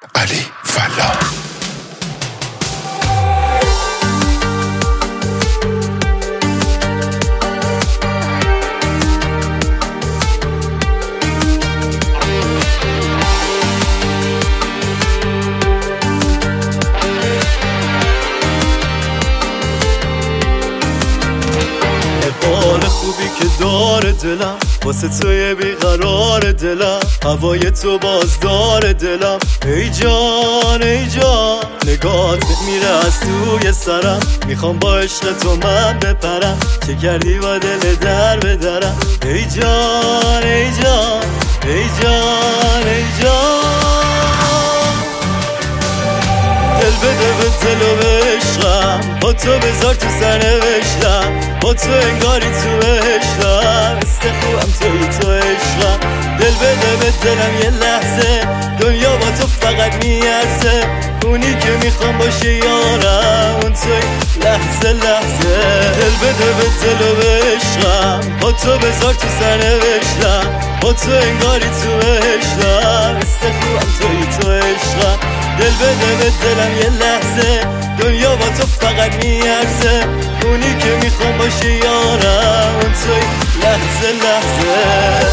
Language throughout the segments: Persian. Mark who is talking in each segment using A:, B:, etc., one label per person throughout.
A: علی فلاح.
B: حال خوبی که داره دلم واسه توی بیقرار دلم، هوای تو بازدار دلم. ای جان ای جان، نگات میره از توی سرم، میخوام با عشق تو من بپرم، چه کردی با دل در بدرم. ای جان ای جان ای جان ای جان، دل بده به دل و به عشقم، با تو بذار تو سرنوشتم، با تو انگاری تو بهشتم، خوبم تو عشقم. دل بده به دلم یه لحظه، دنیا با تو فقط میارزه، اونی که میخوام باشه یارم، اون توی لحظه لحظه. دل بده به دل و به عشقم، با تو بذار تو سرنوشتم، با تو انگاری تو بهشتم، خوبم تو عشقم. دل بده به دلم یه لحظه، دنیا با تو فقط میارزه، اونی که میخوام باشه یارم، اون توی لحظه لحظه.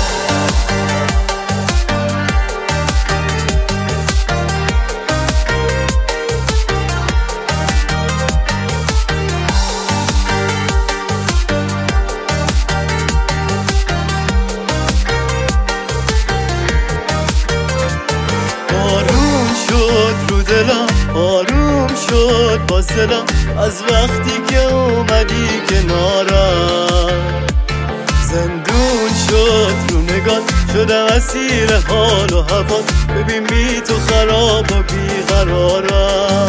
B: آروم شد باز دلم از وقتی که اومدی کنارم، زندون شد رو نگات، شدم اسیر حال و هوات، ببین بی تو خراب و بیقرارم.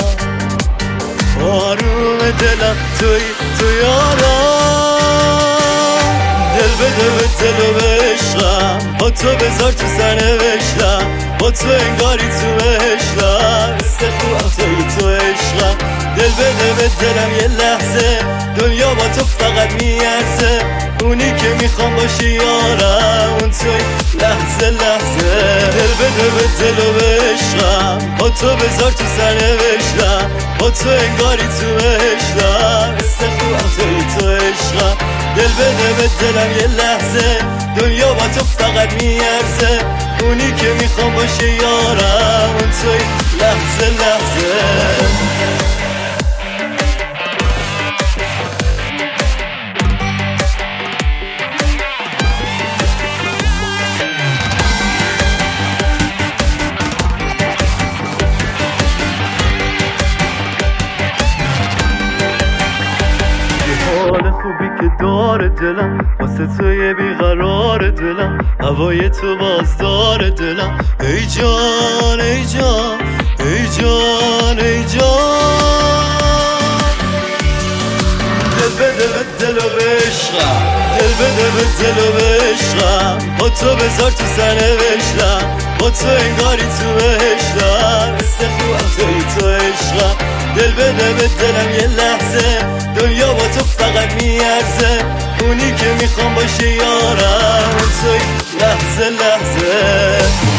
B: آروم دلم تو یارم، دل بده به دل و به عشقم، با تو بذار تو سرنوشتم، با تو انگاری تو بهشتم، خوبم تو عشقم. دل بده به دلم یه لحظه، دنیا با تو فقط میارزه، اونی که میخوام باشه یارم، اون توی لحظه لحظه. دل بده به دل و به عشقم، با تو بذار تو سرنوشتم، با تو انگاری تو بهشتم، خوبم تو عشقم. دل بده به دلم یه لحظه، دنیا با تو فقط میارزه، اونی که میخوام باشه یارم، اون توی لحظه لحظه. حال خوبی که داره دلم واسه توی بیقرار دلم، هوای تو بازدار دلم. ای جان ای جان ای جان ای جان، دل بده به دل و به عشقم، دل بده به دل و به عشقم، با تو بذار تو سرنوشتم، با تو انگاری تو بهشتم، خوبم تو عشقم. دل بده به دلم یه لحظه، دنیا با تو فقط میارزه، اونی که میخوام باشه یارم، اون توی لحظه لحظه.